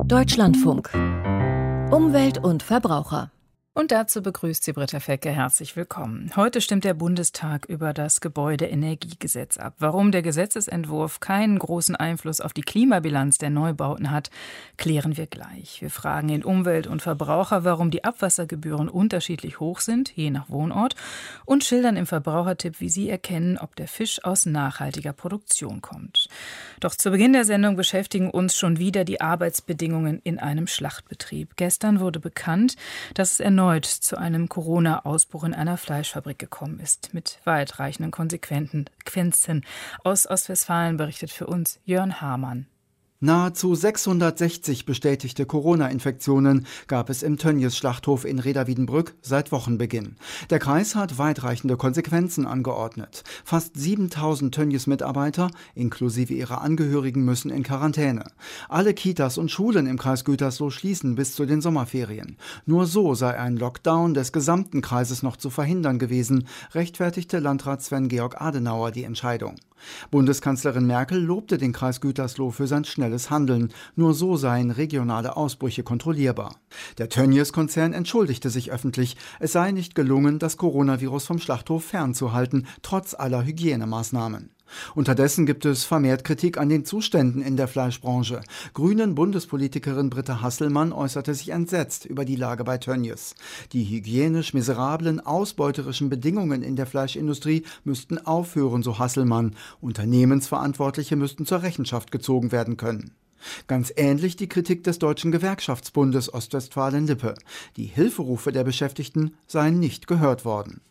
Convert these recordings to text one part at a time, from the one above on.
Deutschlandfunk. Umwelt und Verbraucher. Und dazu begrüßt sie Britta Fecke. Herzlich willkommen. Heute stimmt der Bundestag über das Gebäudeenergiegesetz ab. Warum der Gesetzesentwurf keinen großen Einfluss auf die Klimabilanz der Neubauten hat, klären wir gleich. Wir fragen den Umwelt- und Verbraucher, warum die Abwassergebühren unterschiedlich hoch sind, je nach Wohnort, und schildern im Verbrauchertipp, wie sie erkennen, ob der Fisch aus nachhaltiger Produktion kommt. Doch zu Beginn der Sendung beschäftigen uns schon wieder die Arbeitsbedingungen in einem Schlachtbetrieb. Gestern wurde bekannt, dass es erneut zu einem Corona-Ausbruch in einer Fleischfabrik gekommen ist, mit weitreichenden Konsequenzen. Aus Ostwestfalen berichtet für uns Jörn Hamann. Nahezu 660 bestätigte Corona-Infektionen gab es im Tönnies-Schlachthof in Reda-Wiedenbrück seit Wochenbeginn. Der Kreis hat weitreichende Konsequenzen angeordnet. Fast 7000 Tönnies-Mitarbeiter, inklusive ihrer Angehörigen, müssen in Quarantäne. Alle Kitas und Schulen im Kreis Gütersloh schließen bis zu den Sommerferien. Nur so sei ein Lockdown des gesamten Kreises noch zu verhindern gewesen, rechtfertigte Landrat Sven-Georg Adenauer die Entscheidung. Bundeskanzlerin Merkel lobte den Kreis Gütersloh für sein schnelles Handeln. Nur so seien regionale Ausbrüche kontrollierbar. Der Tönnies-Konzern entschuldigte sich öffentlich. Es sei nicht gelungen, das Coronavirus vom Schlachthof fernzuhalten, trotz aller Hygienemaßnahmen. Unterdessen gibt es vermehrt Kritik an den Zuständen in der Fleischbranche. Grünen-Bundespolitikerin Britta Hasselmann äußerte sich entsetzt über die Lage bei Tönnies. Die hygienisch miserablen, ausbeuterischen Bedingungen in der Fleischindustrie müssten aufhören, so Hasselmann. Unternehmensverantwortliche müssten zur Rechenschaft gezogen werden können. Ganz ähnlich die Kritik des Deutschen Gewerkschaftsbundes Ostwestfalen-Lippe. Die Hilferufe der Beschäftigten seien nicht gehört worden.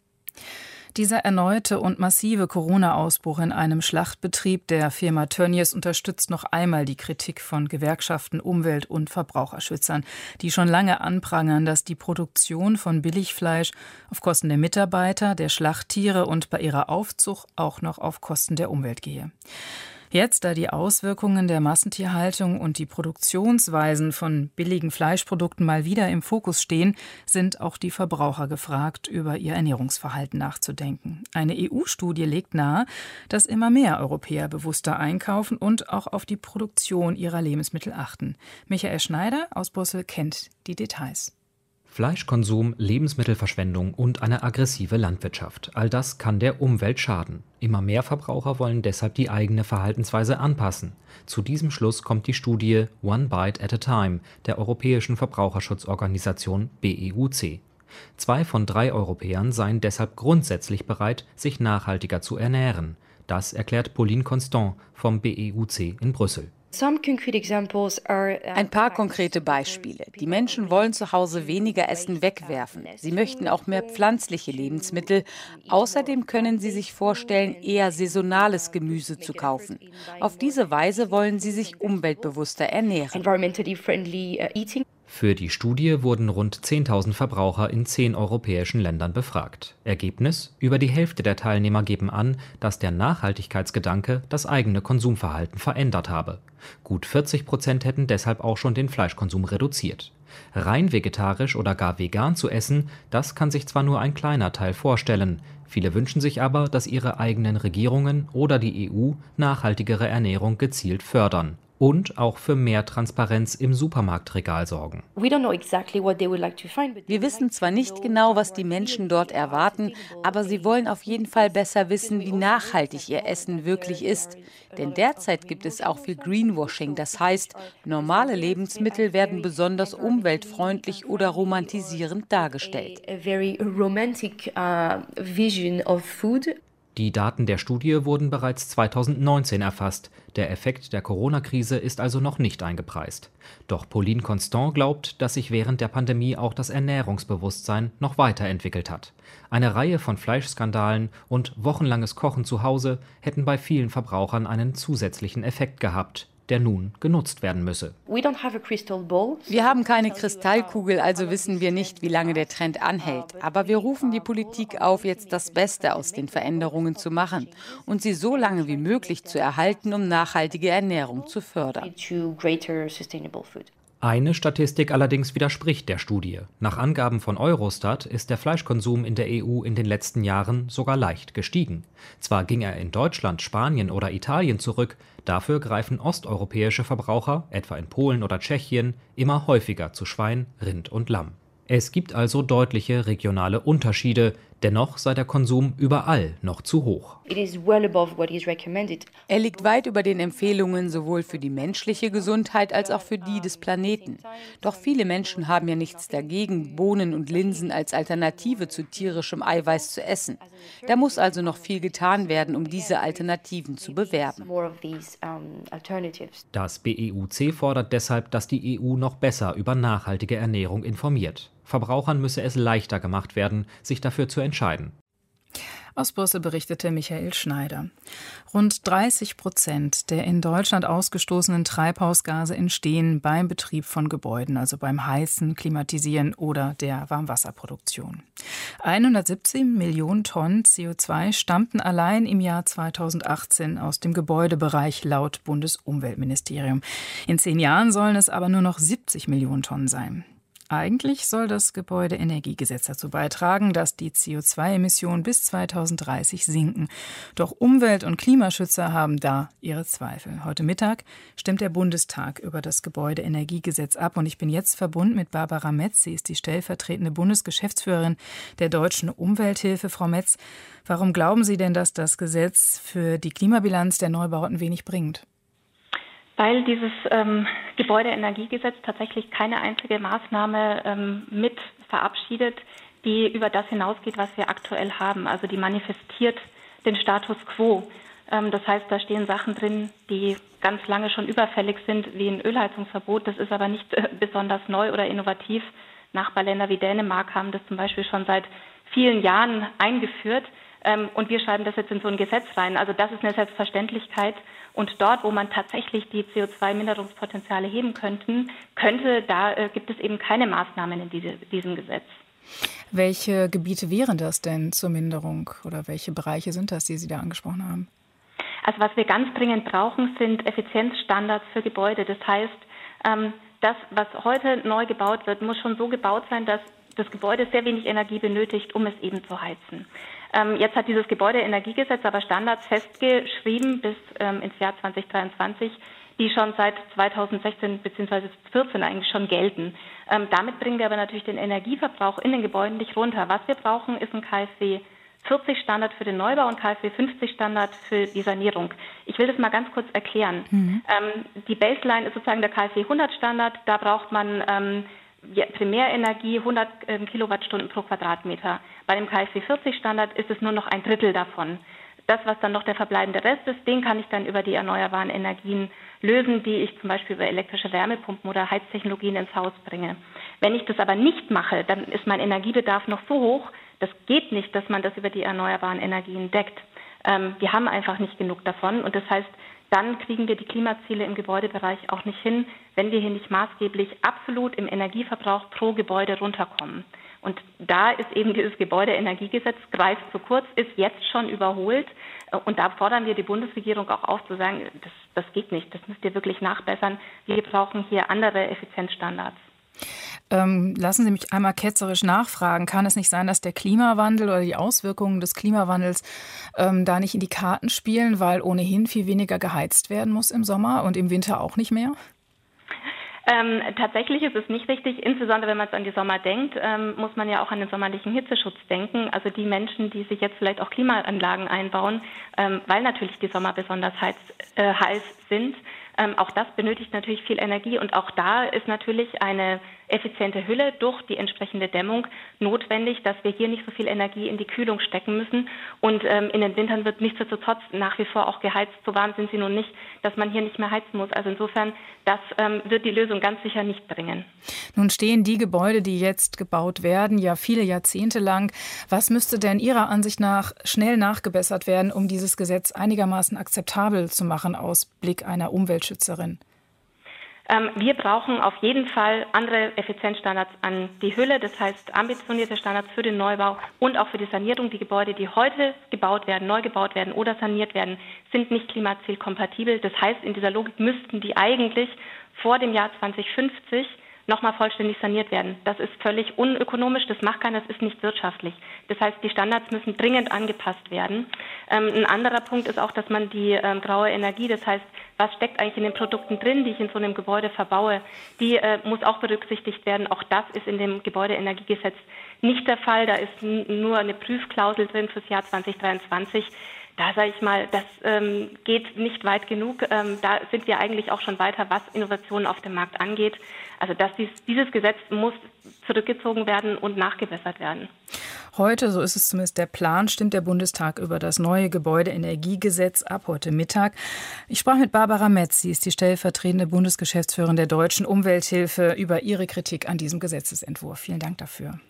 Dieser erneute und massive Corona-Ausbruch in einem Schlachtbetrieb der Firma Tönnies unterstützt noch einmal die Kritik von Gewerkschaften, Umwelt- und Verbraucherschützern, die schon lange anprangern, dass die Produktion von Billigfleisch auf Kosten der Mitarbeiter, der Schlachttiere und bei ihrer Aufzucht auch noch auf Kosten der Umwelt gehe. Jetzt, da die Auswirkungen der Massentierhaltung und die Produktionsweisen von billigen Fleischprodukten mal wieder im Fokus stehen, sind auch die Verbraucher gefragt, über ihr Ernährungsverhalten nachzudenken. Eine EU-Studie legt nahe, dass immer mehr Europäer bewusster einkaufen und auch auf die Produktion ihrer Lebensmittel achten. Michael Schneider aus Brüssel kennt die Details. Fleischkonsum, Lebensmittelverschwendung und eine aggressive Landwirtschaft. All das kann der Umwelt schaden. Immer mehr Verbraucher wollen deshalb die eigene Verhaltensweise anpassen. Zu diesem Schluss kommt die Studie One Bite at a Time der europäischen Verbraucherschutzorganisation BEUC. 2 von 3 Europäern seien deshalb grundsätzlich bereit, sich nachhaltiger zu ernähren. Das erklärt Pauline Constant vom BEUC in Brüssel. Ein paar konkrete Beispiele. Die Menschen wollen zu Hause weniger Essen wegwerfen. Sie möchten auch mehr pflanzliche Lebensmittel. Außerdem können sie sich vorstellen, eher saisonales Gemüse zu kaufen. Auf diese Weise wollen sie sich umweltbewusster ernähren. Für die Studie wurden rund 10.000 Verbraucher in 10 europäischen Ländern befragt. Ergebnis: Über die Hälfte der Teilnehmer geben an, dass der Nachhaltigkeitsgedanke das eigene Konsumverhalten verändert habe. Gut 40% hätten deshalb auch schon den Fleischkonsum reduziert. Rein vegetarisch oder gar vegan zu essen, das kann sich zwar nur ein kleiner Teil vorstellen. Viele wünschen sich aber, dass ihre eigenen Regierungen oder die EU nachhaltigere Ernährung gezielt fördern. Und auch für mehr Transparenz im Supermarktregal sorgen. Wir wissen zwar nicht genau, was die Menschen dort erwarten, aber sie wollen auf jeden Fall besser wissen, wie nachhaltig ihr Essen wirklich ist. Denn derzeit gibt es auch viel Greenwashing, das heißt, normale Lebensmittel werden besonders umweltfreundlich oder romantisierend dargestellt. Die Daten der Studie wurden bereits 2019 erfasst. Der Effekt der Corona-Krise ist also noch nicht eingepreist. Doch Pauline Constant glaubt, dass sich während der Pandemie auch das Ernährungsbewusstsein noch weiterentwickelt hat. Eine Reihe von Fleischskandalen und wochenlanges Kochen zu Hause hätten bei vielen Verbrauchern einen zusätzlichen Effekt gehabt, der nun genutzt werden müsse. Wir haben keine Kristallkugel, also wissen wir nicht, wie lange der Trend anhält. Aber wir rufen die Politik auf, jetzt das Beste aus den Veränderungen zu machen und sie so lange wie möglich zu erhalten, um nachhaltige Ernährung zu fördern. Eine Statistik allerdings widerspricht der Studie. Nach Angaben von Eurostat ist der Fleischkonsum in der EU in den letzten Jahren sogar leicht gestiegen. Zwar ging er in Deutschland, Spanien oder Italien zurück, dafür greifen osteuropäische Verbraucher, etwa in Polen oder Tschechien, immer häufiger zu Schwein, Rind und Lamm. Es gibt also deutliche regionale Unterschiede, dennoch sei der Konsum überall noch zu hoch. Er liegt weit über den Empfehlungen sowohl für die menschliche Gesundheit als auch für die des Planeten. Doch viele Menschen haben ja nichts dagegen, Bohnen und Linsen als Alternative zu tierischem Eiweiß zu essen. Da muss also noch viel getan werden, um diese Alternativen zu bewerben. Das BEUC fordert deshalb, dass die EU noch besser über nachhaltige Ernährung informiert. Verbrauchern müsse es leichter gemacht werden, sich dafür zu entscheiden. Aus Brüssel berichtete Michael Schneider. Rund 30% der in Deutschland ausgestoßenen Treibhausgase entstehen beim Betrieb von Gebäuden, also beim Heizen, Klimatisieren oder der Warmwasserproduktion. 117 Millionen Tonnen CO2 stammten allein im Jahr 2018 aus dem Gebäudebereich laut Bundesumweltministerium. In 10 Jahren sollen es aber nur noch 70 Millionen Tonnen sein. Eigentlich soll das Gebäudeenergiegesetz dazu beitragen, dass die CO2-Emissionen bis 2030 sinken. Doch Umwelt- und Klimaschützer haben da ihre Zweifel. Heute Mittag stimmt der Bundestag über das Gebäudeenergiegesetz ab. Und ich bin jetzt verbunden mit Barbara Metz. Sie ist die stellvertretende Bundesgeschäftsführerin der Deutschen Umwelthilfe. Frau Metz, warum glauben Sie denn, dass das Gesetz für die Klimabilanz der Neubauten wenig bringt? Weil dieses Gebäudeenergiegesetz tatsächlich keine einzige Maßnahme mit verabschiedet, die über das hinausgeht, was wir aktuell haben. Also die manifestiert den Status quo. Das heißt, da stehen Sachen drin, die ganz lange schon überfällig sind, wie ein Ölheizungsverbot. Das ist aber nicht besonders neu oder innovativ. Nachbarländer wie Dänemark haben das zum Beispiel schon seit vielen Jahren eingeführt. Und wir schreiben das jetzt in so ein Gesetz rein. Also das ist eine Selbstverständlichkeit. Und dort, wo man tatsächlich die CO2-Minderungspotenziale heben könnte, da gibt es eben keine Maßnahmen in diesem Gesetz. Welche Gebiete wären das denn zur Minderung oder welche Bereiche sind das, die Sie da angesprochen haben? Also was wir ganz dringend brauchen, sind Effizienzstandards für Gebäude. Das heißt, das, was heute neu gebaut wird, muss schon so gebaut sein, dass das Gebäude sehr wenig Energie benötigt, um es eben zu heizen. Jetzt hat dieses Gebäudeenergiegesetz aber Standards festgeschrieben bis ins Jahr 2023, die schon seit 2016 bzw. 2014 eigentlich schon gelten. Damit bringen wir aber natürlich den Energieverbrauch in den Gebäuden nicht runter. Was wir brauchen, ist ein KfW 40 Standard für den Neubau und KfW 50 Standard für die Sanierung. Ich will das mal ganz kurz erklären. Die Baseline ist sozusagen der KfW 100 Standard. Da braucht man Primärenergie 100 Kilowattstunden pro Quadratmeter. Bei dem KfW 40 Standard ist es nur noch ein Drittel davon. Das, was dann noch der verbleibende Rest ist, den kann ich dann über die erneuerbaren Energien lösen, die ich zum Beispiel über elektrische Wärmepumpen oder Heiztechnologien ins Haus bringe. Wenn ich das aber nicht mache, dann ist mein Energiebedarf noch so hoch, das geht nicht, dass man das über die erneuerbaren Energien deckt. Wir haben einfach nicht genug davon und das heißt, dann kriegen wir die Klimaziele im Gebäudebereich auch nicht hin, wenn wir hier nicht maßgeblich absolut im Energieverbrauch pro Gebäude runterkommen. Und da ist eben dieses Gebäudeenergiegesetz, greift zu kurz, ist jetzt schon überholt. Und da fordern wir die Bundesregierung auch auf, zu sagen, das geht nicht, das müsst ihr wirklich nachbessern. Wir brauchen hier andere Effizienzstandards. Lassen Sie mich einmal ketzerisch nachfragen. Kann es nicht sein, dass der Klimawandel oder die Auswirkungen des Klimawandels da nicht in die Karten spielen, weil ohnehin viel weniger geheizt werden muss im Sommer und im Winter auch nicht mehr? Tatsächlich ist es nicht richtig. Insbesondere wenn man an die Sommer denkt, muss man ja auch an den sommerlichen Hitzeschutz denken. Also die Menschen, die sich jetzt vielleicht auch Klimaanlagen einbauen, weil natürlich die Sommer besonders heiß sind. Auch das benötigt natürlich viel Energie und auch da ist natürlich eine effiziente Hülle durch die entsprechende Dämmung notwendig, dass wir hier nicht so viel Energie in die Kühlung stecken müssen. Und in den Wintern wird nichtsdestotrotz nach wie vor auch geheizt. So warm sind sie nun nicht, dass man hier nicht mehr heizen muss. Also insofern, das wird die Lösung ganz sicher nicht bringen. Nun stehen die Gebäude, die jetzt gebaut werden, ja viele Jahrzehnte lang. Was müsste denn Ihrer Ansicht nach schnell nachgebessert werden, um dieses Gesetz einigermaßen akzeptabel zu machen aus Blick einer Umweltschützerin? Wir brauchen auf jeden Fall andere Effizienzstandards an die Hülle, das heißt ambitionierte Standards für den Neubau und auch für die Sanierung. Die Gebäude, die heute gebaut werden, neu gebaut werden oder saniert werden, sind nicht klimazielkompatibel. Das heißt, in dieser Logik müssten die eigentlich vor dem Jahr 2050 nochmal vollständig saniert werden. Das ist völlig unökonomisch, das macht keiner, das ist nicht wirtschaftlich. Das heißt, die Standards müssen dringend angepasst werden. Ein anderer Punkt ist auch, dass man die graue Energie, das heißt, was steckt eigentlich in den Produkten drin, die ich in so einem Gebäude verbaue, die muss auch berücksichtigt werden. Auch das ist in dem Gebäudeenergiegesetz nicht der Fall. Da ist nur eine Prüfklausel drin fürs Jahr 2023. Da sage ich mal, das geht nicht weit genug. Da sind wir eigentlich auch schon weiter, was Innovationen auf dem Markt angeht. Also dieses Gesetz muss zurückgezogen werden und nachgebessert werden. Heute, so ist es zumindest der Plan, stimmt der Bundestag über das neue Gebäudeenergiegesetz ab heute Mittag. Ich sprach mit Barbara Metz, sie ist die stellvertretende Bundesgeschäftsführerin der Deutschen Umwelthilfe, über ihre Kritik an diesem Gesetzesentwurf. Vielen Dank dafür.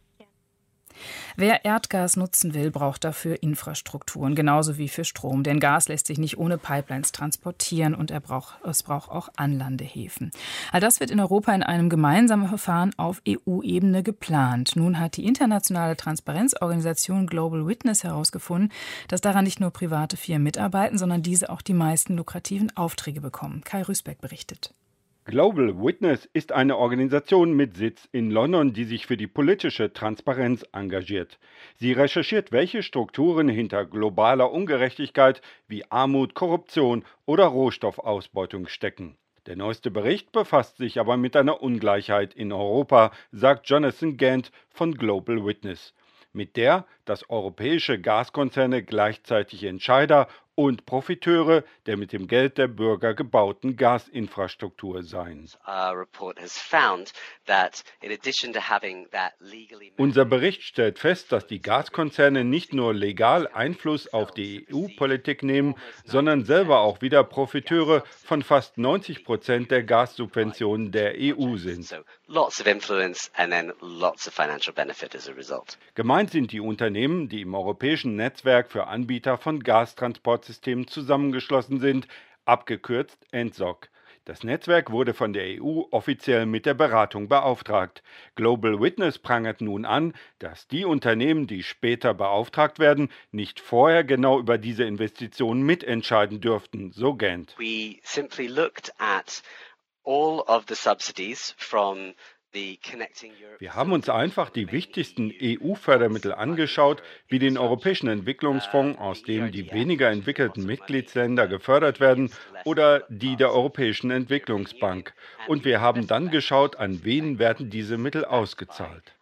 Wer Erdgas nutzen will, braucht dafür Infrastrukturen, genauso wie für Strom. Denn Gas lässt sich nicht ohne Pipelines transportieren und es braucht auch Anlandehäfen. All das wird in Europa in einem gemeinsamen Verfahren auf EU-Ebene geplant. Nun hat die internationale Transparenzorganisation Global Witness herausgefunden, dass daran nicht nur private Firmen mitarbeiten, sondern diese auch die meisten lukrativen Aufträge bekommen. Kai Rüßbeck berichtet. Global Witness ist eine Organisation mit Sitz in London, die sich für die politische Transparenz engagiert. Sie recherchiert, welche Strukturen hinter globaler Ungerechtigkeit wie Armut, Korruption oder Rohstoffausbeutung stecken. Der neueste Bericht befasst sich aber mit einer Ungleichheit in Europa, sagt Jonathan Gant von Global Witness, mit der dass europäische Gaskonzerne gleichzeitig Entscheider und Profiteure der mit dem Geld der Bürger gebauten Gasinfrastruktur seien. Unser Bericht stellt fest, dass die Gaskonzerne nicht nur legal Einfluss auf die EU-Politik nehmen, sondern selber auch wieder Profiteure von fast 90% der Gassubventionen der EU sind. Gemeint sind die Unternehmen, die im europäischen Netzwerk für Anbieter von Gastransportsystemen zusammengeschlossen sind, abgekürzt ENTSOG. Das Netzwerk wurde von der EU offiziell mit der Beratung beauftragt. Global Witness prangert nun an, dass die Unternehmen, die später beauftragt werden, nicht vorher genau über diese Investitionen mitentscheiden dürften, so Gant. We simply looked at all of the subsidies from Wir haben uns einfach die wichtigsten EU-Fördermittel angeschaut, wie den Europäischen Entwicklungsfonds, aus dem die weniger entwickelten Mitgliedsländer gefördert werden, oder die der Europäischen Entwicklungsbank. Und wir haben dann geschaut, an wen werden diese Mittel ausgezahlt.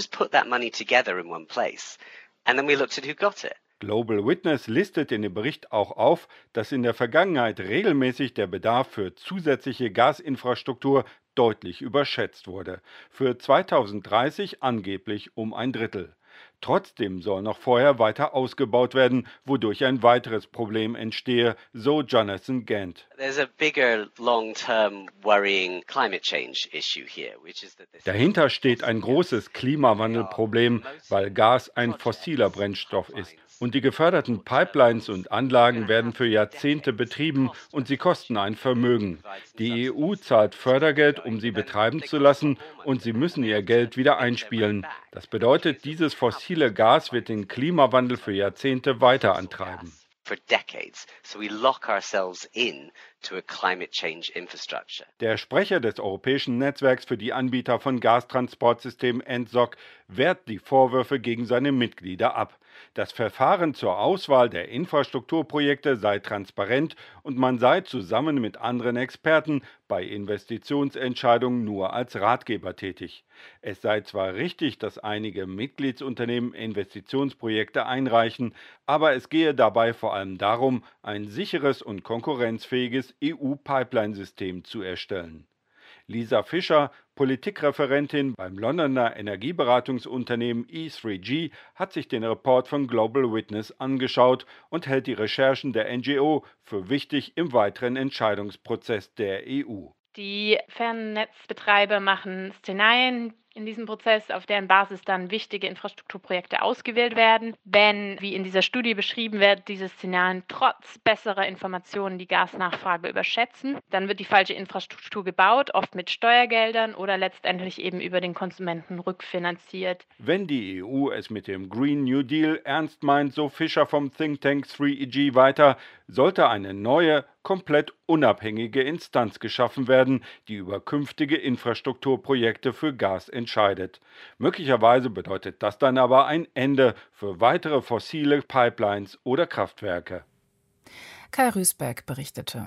Global Witness listet in dem Bericht auch auf, dass in der Vergangenheit regelmäßig der Bedarf für zusätzliche Gasinfrastruktur deutlich überschätzt wurde. Für 2030 angeblich um ein Drittel. Trotzdem soll noch vorher weiter ausgebaut werden, wodurch ein weiteres Problem entstehe, so Jonathan Gant. Dahinter steht ein großes Klimawandelproblem, weil Gas ein fossiler Brennstoff ist. Und die geförderten Pipelines und Anlagen werden für Jahrzehnte betrieben und sie kosten ein Vermögen. Die EU zahlt Fördergeld, um sie betreiben zu lassen, und sie müssen ihr Geld wieder einspielen. Das bedeutet, dieses fossile Gas wird den Klimawandel für Jahrzehnte weiter antreiben. Der Sprecher des Europäischen Netzwerks für die Anbieter von Gastransportsystemen ENTSOG wehrt die Vorwürfe gegen seine Mitglieder ab. Das Verfahren zur Auswahl der Infrastrukturprojekte sei transparent und man sei zusammen mit anderen Experten bei Investitionsentscheidungen nur als Ratgeber tätig. Es sei zwar richtig, dass einige Mitgliedsunternehmen Investitionsprojekte einreichen, aber es gehe dabei vor allem darum, ein sicheres und konkurrenzfähiges EU-Pipeline-System zu erstellen. Lisa Fischer, Politikreferentin beim Londoner Energieberatungsunternehmen E3G, hat sich den Report von Global Witness angeschaut und hält die Recherchen der NGO für wichtig im weiteren Entscheidungsprozess der EU. Die Fernnetzbetreiber machen Szenarien in diesem Prozess, auf deren Basis dann wichtige Infrastrukturprojekte ausgewählt werden. Wenn, wie in dieser Studie beschrieben wird, diese Szenarien trotz besserer Informationen die Gasnachfrage überschätzen, dann wird die falsche Infrastruktur gebaut, oft mit Steuergeldern oder letztendlich eben über den Konsumenten rückfinanziert. Wenn die EU es mit dem Green New Deal ernst meint, so Fischer vom Think Tank 3EG weiter, sollte eine neue komplett unabhängige Instanz geschaffen werden, die über künftige Infrastrukturprojekte für Gas entscheidet. Möglicherweise bedeutet das dann aber ein Ende für weitere fossile Pipelines oder Kraftwerke. Kai Rüßberg berichtete.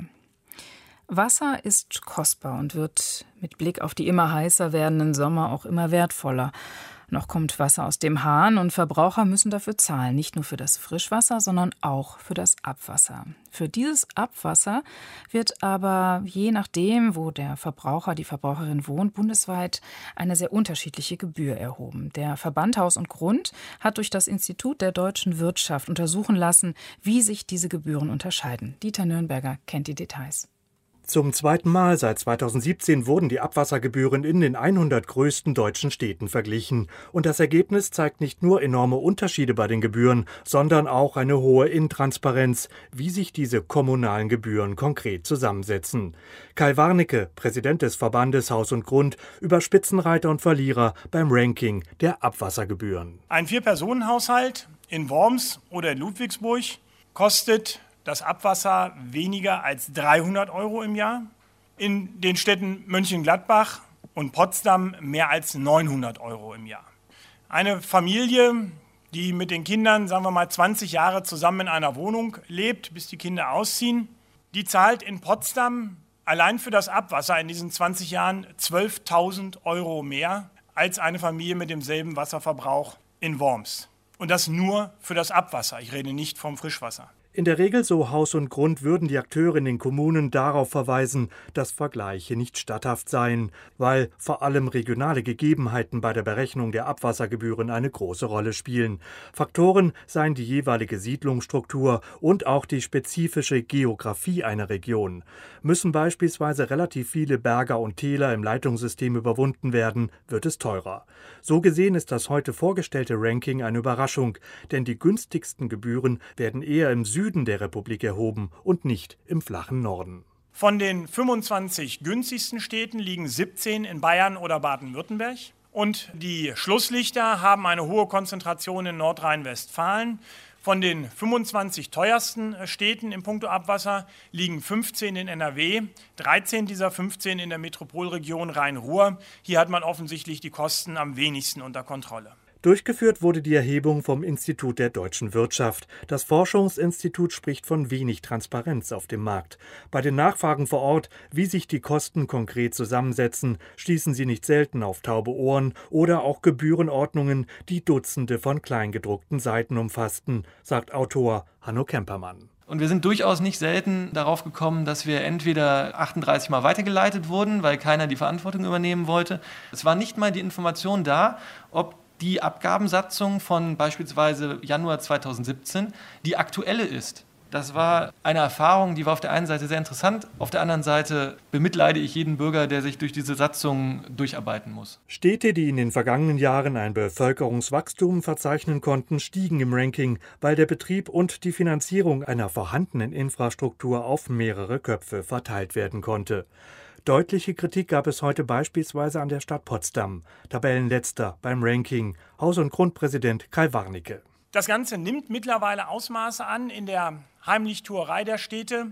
Wasser ist kostbar und wird mit Blick auf die immer heißer werdenden Sommer auch immer wertvoller. Noch kommt Wasser aus dem Hahn und Verbraucher müssen dafür zahlen, nicht nur für das Frischwasser, sondern auch für das Abwasser. Für dieses Abwasser wird aber je nachdem, wo der Verbraucher, die Verbraucherin wohnt, bundesweit eine sehr unterschiedliche Gebühr erhoben. Der Verband Haus und Grund hat durch das Institut der deutschen Wirtschaft untersuchen lassen, wie sich diese Gebühren unterscheiden. Dieter Nürnberger kennt die Details. Zum zweiten Mal seit 2017 wurden die Abwassergebühren in den 100 größten deutschen Städten verglichen. Und das Ergebnis zeigt nicht nur enorme Unterschiede bei den Gebühren, sondern auch eine hohe Intransparenz, wie sich diese kommunalen Gebühren konkret zusammensetzen. Kai Warnecke, Präsident des Verbandes Haus und Grund, über Spitzenreiter und Verlierer beim Ranking der Abwassergebühren. Ein 4-Personen-Haushalt in Worms oder in Ludwigsburg kostet das Abwasser weniger als 300 € im Jahr. In den Städten Mönchengladbach und Potsdam mehr als 900 € im Jahr. Eine Familie, die mit den Kindern, sagen wir mal, 20 Jahre zusammen in einer Wohnung lebt, bis die Kinder ausziehen, die zahlt in Potsdam allein für das Abwasser in diesen 20 Jahren 12.000 € mehr als eine Familie mit demselben Wasserverbrauch in Worms. Und das nur für das Abwasser. Ich rede nicht vom Frischwasser. In der Regel, so Haus und Grund, würden die Akteure in den Kommunen darauf verweisen, dass Vergleiche nicht statthaft seien, weil vor allem regionale Gegebenheiten bei der Berechnung der Abwassergebühren eine große Rolle spielen. Faktoren seien die jeweilige Siedlungsstruktur und auch die spezifische Geografie einer Region. Müssen beispielsweise relativ viele Berge und Täler im Leitungssystem überwunden werden, wird es teurer. So gesehen ist das heute vorgestellte Ranking eine Überraschung, denn die günstigsten Gebühren werden eher im Süden der Republik erhoben und nicht im flachen Norden. Von den 25 günstigsten Städten liegen 17 in Bayern oder Baden-Württemberg. Und die Schlusslichter haben eine hohe Konzentration in Nordrhein-Westfalen. Von den 25 teuersten Städten in puncto Abwasser liegen 15 in NRW, 13 dieser 15 in der Metropolregion Rhein-Ruhr. Hier hat man offensichtlich die Kosten am wenigsten unter Kontrolle. Durchgeführt wurde die Erhebung vom Institut der deutschen Wirtschaft. Das Forschungsinstitut spricht von wenig Transparenz auf dem Markt. Bei den Nachfragen vor Ort, wie sich die Kosten konkret zusammensetzen, stießen sie nicht selten auf taube Ohren oder auch Gebührenordnungen, die Dutzende von kleingedruckten Seiten umfassten, sagt Autor Hanno Kempermann. Und wir sind durchaus nicht selten darauf gekommen, dass wir entweder 38 Mal weitergeleitet wurden, weil keiner die Verantwortung übernehmen wollte. Es war nicht mal die Information da, ob die Abgabensatzung von beispielsweise Januar 2017 die aktuelle ist. Das war eine Erfahrung, die war auf der einen Seite sehr interessant, auf der anderen Seite bemitleide ich jeden Bürger, der sich durch diese Satzung durcharbeiten muss. Städte, die in den vergangenen Jahren ein Bevölkerungswachstum verzeichnen konnten, stiegen im Ranking, weil der Betrieb und die Finanzierung einer vorhandenen Infrastruktur auf mehrere Köpfe verteilt werden konnte. Deutliche Kritik gab es heute beispielsweise an der Stadt Potsdam, Tabellenletzter beim Ranking, Haus- und Grundpräsident Kai Warnecke. Das Ganze nimmt mittlerweile Ausmaße an in der Heimlichtuerei der Städte,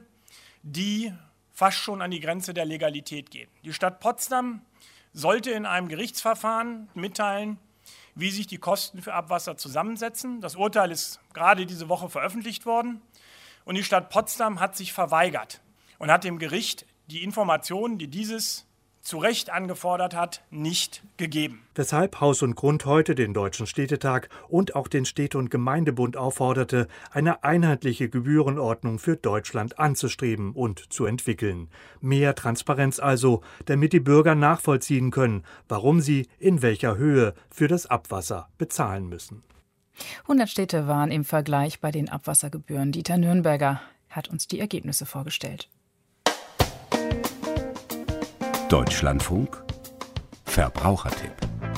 die fast schon an die Grenze der Legalität gehen. Die Stadt Potsdam sollte in einem Gerichtsverfahren mitteilen, wie sich die Kosten für Abwasser zusammensetzen. Das Urteil ist gerade diese Woche veröffentlicht worden. Und die Stadt Potsdam hat sich verweigert und hat dem Gericht die Informationen, die dieses zu Recht angefordert hat, nicht gegeben. Weshalb Haus und Grund heute den Deutschen Städtetag und auch den Städte- und Gemeindebund aufforderte, eine einheitliche Gebührenordnung für Deutschland anzustreben und zu entwickeln. Mehr Transparenz also, damit die Bürger nachvollziehen können, warum sie in welcher Höhe für das Abwasser bezahlen müssen. 100 Städte waren im Vergleich bei den Abwassergebühren. Dieter Nürnberger hat uns die Ergebnisse vorgestellt. Deutschlandfunk Verbrauchertipp.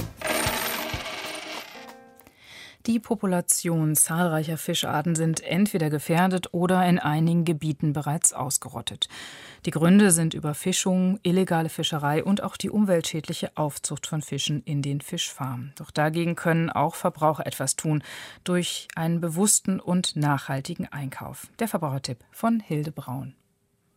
Die Population zahlreicher Fischarten sind entweder gefährdet oder in einigen Gebieten bereits ausgerottet. Die Gründe sind Überfischung, illegale Fischerei und auch die umweltschädliche Aufzucht von Fischen in den Fischfarmen. Doch dagegen können auch Verbraucher etwas tun, durch einen bewussten und nachhaltigen Einkauf. Der Verbrauchertipp von Hilde Braun.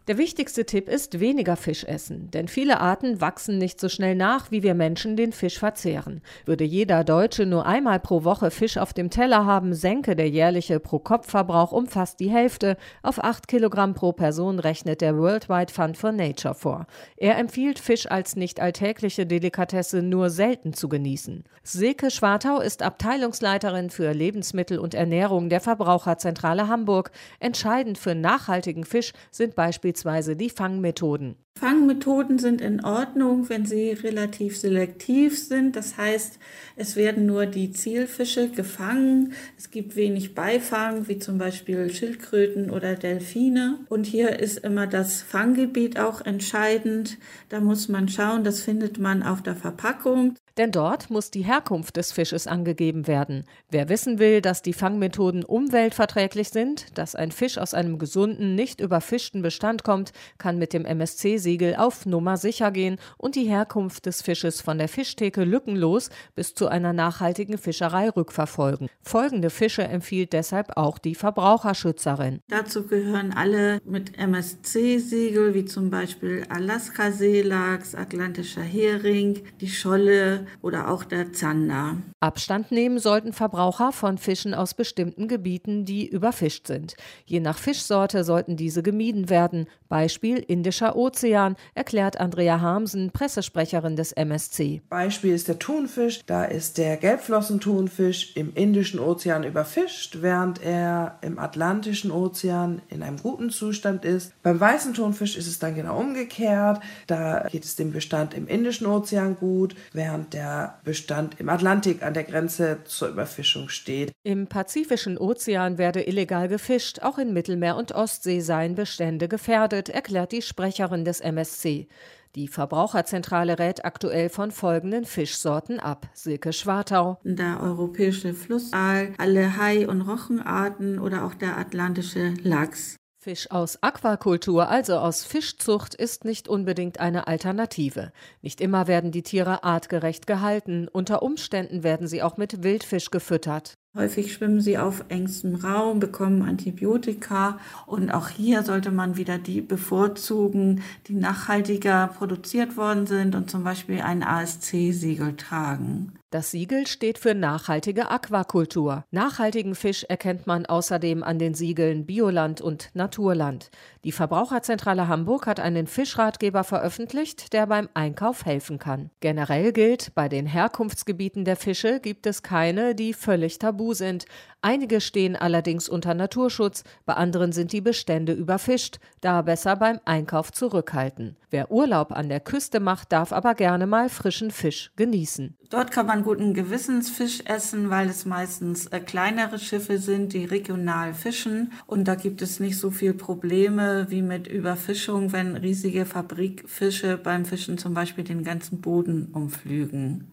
Der wichtigste Tipp ist weniger Fisch essen, denn viele Arten wachsen nicht so schnell nach, wie wir Menschen den Fisch verzehren. Würde jeder Deutsche nur einmal pro Woche Fisch auf dem Teller haben, sänke der jährliche Pro-Kopf-Verbrauch um fast die Hälfte. Auf 8 Kilogramm pro Person rechnet der Worldwide Fund for Nature vor. Er empfiehlt, Fisch als nicht alltägliche Delikatesse nur selten zu genießen. Silke Schwartau ist Abteilungsleiterin für Lebensmittel und Ernährung der Verbraucherzentrale Hamburg. Entscheidend für nachhaltigen Fisch sind beispielsweise die Fangmethoden. Fangmethoden sind in Ordnung, wenn sie relativ selektiv sind. Das heißt, es werden nur die Zielfische gefangen. Es gibt wenig Beifang, wie zum Beispiel Schildkröten oder Delfine. Und hier ist immer das Fanggebiet auch entscheidend. Da muss man schauen, das findet man auf der Verpackung. Denn dort muss die Herkunft des Fisches angegeben werden. Wer wissen will, dass die Fangmethoden umweltverträglich sind, dass ein Fisch aus einem gesunden, nicht überfischten Bestand kommt, kann mit dem MSC-Siegel auf Nummer sicher gehen und die Herkunft des Fisches von der Fischtheke lückenlos bis zu einer nachhaltigen Fischerei rückverfolgen. Folgende Fische empfiehlt deshalb auch die Verbraucherschützerin. Dazu gehören alle mit MSC-Siegel, wie zum Beispiel Alaska-Seelachs, atlantischer Hering, die Scholle oder auch der Zander. Abstand nehmen sollten Verbraucher von Fischen aus bestimmten Gebieten, die überfischt sind. Je nach Fischsorte sollten diese gemieden werden. Beispiel Indischer Ozean, erklärt Andrea Harmsen, Pressesprecherin des MSC. Beispiel ist der Thunfisch. Da ist der Gelbflossenthunfisch im Indischen Ozean überfischt, während er im Atlantischen Ozean in einem guten Zustand ist. Beim weißen Thunfisch ist es dann genau umgekehrt. Da geht es dem Bestand im Indischen Ozean gut, während der Bestand im Atlantik an der Grenze zur Überfischung steht. Im Pazifischen Ozean werde illegal gefischt. Auch in Mittelmeer und Ostsee seien Bestände gefährdet, erklärt die Sprecherin des MSC. Die Verbraucherzentrale rät aktuell von folgenden Fischsorten ab. Silke Schwartau. Der europäische Flussaal, alle Hai- und Rochenarten oder auch der atlantische Lachs. Fisch aus Aquakultur, also aus Fischzucht, ist nicht unbedingt eine Alternative. Nicht immer werden die Tiere artgerecht gehalten. Unter Umständen werden sie auch mit Wildfisch gefüttert. Häufig schwimmen sie auf engstem Raum, bekommen Antibiotika und auch hier sollte man wieder die bevorzugen, die nachhaltiger produziert worden sind und zum Beispiel ein ASC-Siegel tragen. Das Siegel steht für nachhaltige Aquakultur. Nachhaltigen Fisch erkennt man außerdem an den Siegeln Bioland und Naturland. Die Verbraucherzentrale Hamburg hat einen Fischratgeber veröffentlicht, der beim Einkauf helfen kann. Generell gilt, bei den Herkunftsgebieten der Fische gibt es keine, die völlig tabu sind. Einige stehen allerdings unter Naturschutz, bei anderen sind die Bestände überfischt, da besser beim Einkauf zurückhalten. Wer Urlaub an der Küste macht, darf aber gerne mal frischen Fisch genießen. Dort kann man guten Gewissens Fisch essen, weil es meistens kleinere Schiffe sind, die regional fischen. Und da gibt es nicht so viel Probleme wie mit Überfischung, wenn riesige Fabrikfische beim Fischen zum Beispiel den ganzen Boden umflügen.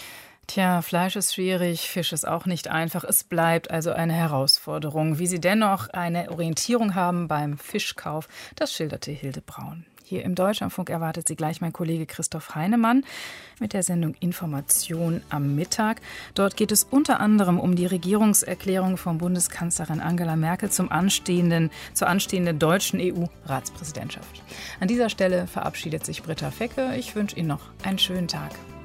Tja, Fleisch ist schwierig, Fisch ist auch nicht einfach. Es bleibt also eine Herausforderung. Wie Sie dennoch eine Orientierung haben beim Fischkauf, das schilderte Hilde Braun. Hier im Deutschlandfunk erwartet Sie gleich mein Kollege Christoph Heinemann mit der Sendung Information am Mittag. Dort geht es unter anderem um die Regierungserklärung von Bundeskanzlerin Angela Merkel zur anstehenden deutschen EU-Ratspräsidentschaft. An dieser Stelle verabschiedet sich Britta Fecke. Ich wünsche Ihnen noch einen schönen Tag.